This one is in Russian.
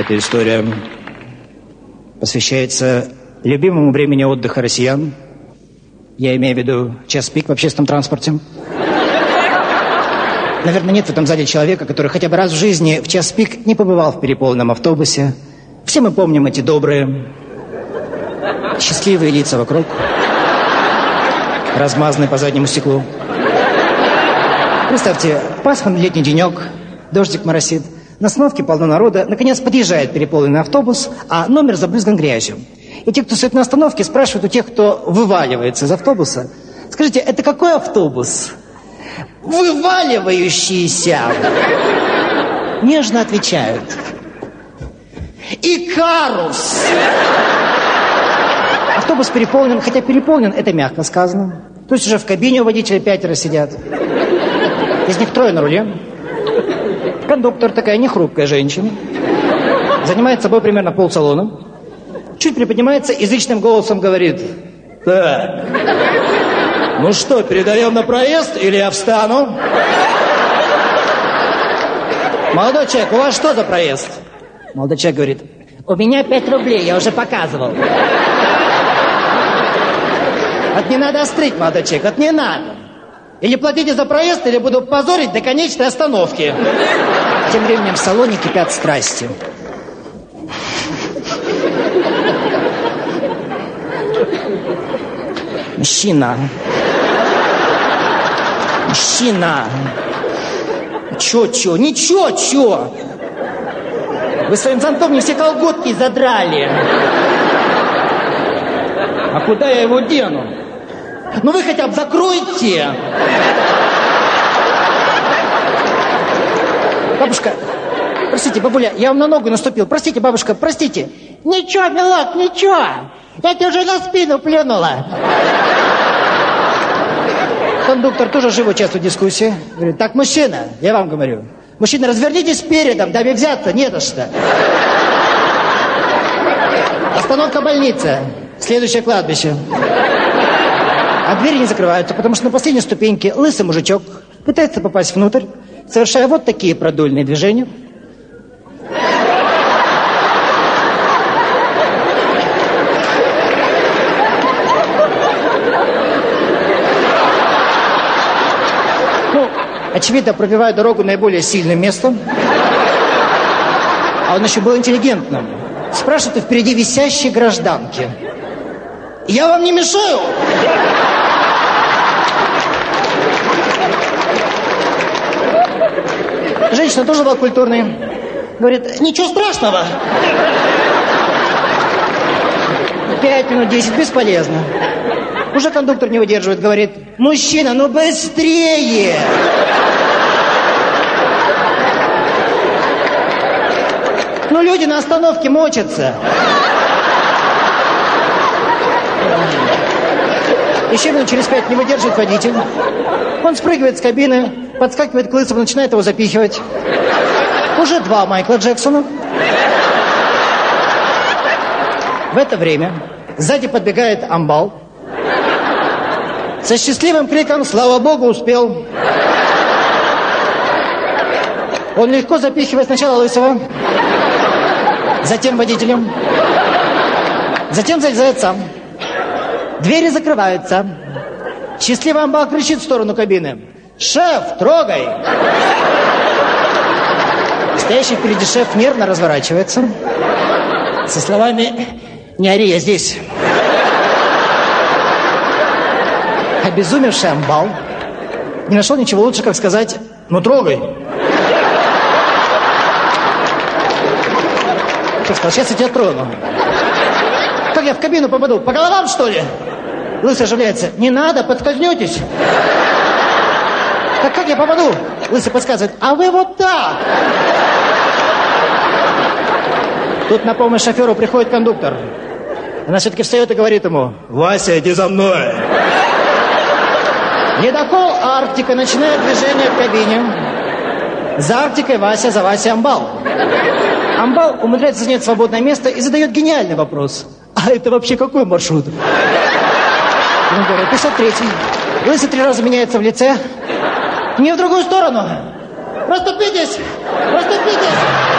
Эта история посвящается любимому времени отдыха россиян. Я имею в виду час пик в общественном транспорте. Наверное, нет в этом зале человека, который хотя бы раз в жизни в час пик не побывал в переполненном автобусе. Все мы помним эти добрые, счастливые лица вокруг, размазанные по заднему стеклу. Представьте, пасмурный летний денек, дождик моросит, на остановке полно народа, наконец подъезжает переполненный автобус, а номер забрызган грязью. И те, кто стоит на остановке, спрашивают у тех, кто вываливается из автобуса: скажите, это какой автобус? Вываливающийся. Нежно отвечают: Икарус. Автобус переполнен, хотя переполнен, это мягко сказано. То есть уже в кабине у водителя 5 сидят. Из них 3 на руле. Кондуктор, такая нехрупкая женщина, занимает собой примерно полсалона. Чуть приподнимается, язычным голосом говорит: так, ну что, передаем на проезд или я встану? Молодой человек, у вас что за проезд? Молодой человек говорит: у меня 5 рублей, я уже показывал. Вот не надо острить, молодой человек, вот не надо. Или платите за проезд, или буду позорить до конечной остановки. Тем временем в салоне кипят страсти. Мужчина. Чё? Ничего. Вы своим зонтом мне все колготки задрали. А куда я его дену? Ну вы хотя бы закройте. Бабушка, простите, бабуля, я вам на ногу наступил. Простите, бабушка, простите. Ничего, милок, ничего. Я тебе уже на спину плюнула. Кондуктор тоже живо участвует в дискуссии. Говорит: так, мужчина, я вам говорю. Мужчина, развернитесь передом, даме взяться не за что. Остановка больница. Следующее кладбище. А двери не закрываются, потому что на последней ступеньке лысый мужичок пытается попасть внутрь, совершая вот такие продольные движения. Ну, очевидно, пробивая дорогу наиболее сильным местом. А он еще был интеллигентным. Спрашивает впереди висящей гражданки: я вам не мешаю? Женщина тоже была культурной. Говорит: ничего страшного. 5 минут, 10, бесполезно. Уже кондуктор не выдерживает, говорит: мужчина, ну быстрее! Ну люди на остановке мочатся. Еще минут через 5 не выдерживает водитель. Он спрыгивает с кабины, подскакивает к Лысому, начинает его запихивать. Уже 2 Майкла Джексона. В это время сзади подбегает амбал. Со счастливым криком: слава богу, успел. Он легко запихивает сначала Лысого, затем водителем, затем залезает сам. Двери закрываются. Счастливый амбал кричит в сторону кабины: шеф, трогай! Стоящий впереди шеф нервно разворачивается со словами: не ори, я здесь. Обезумевший амбал не нашел ничего лучше, как сказать: ну трогай. Что сказал: сейчас я тебя трону. Как я в кабину попаду? По головам, что ли? Лысый оживляется: не надо, подскользнетесь. Так как я попаду? Лысый подсказывает: а вы вот так. Тут на помощь шоферу приходит кондуктор. Она все-таки встает и говорит ему: Вася, иди за мной. Ледокол Арктика начинает движение в кабине. За Арктикой Вася, за Васей амбал. Амбал умудряется занять свободное место и задает гениальный вопрос: а это вообще какой маршрут? Ему говорят: 53-й. Лысый 3 раза меняется в лице. Не в другую сторону. Расступитесь! Расступитесь!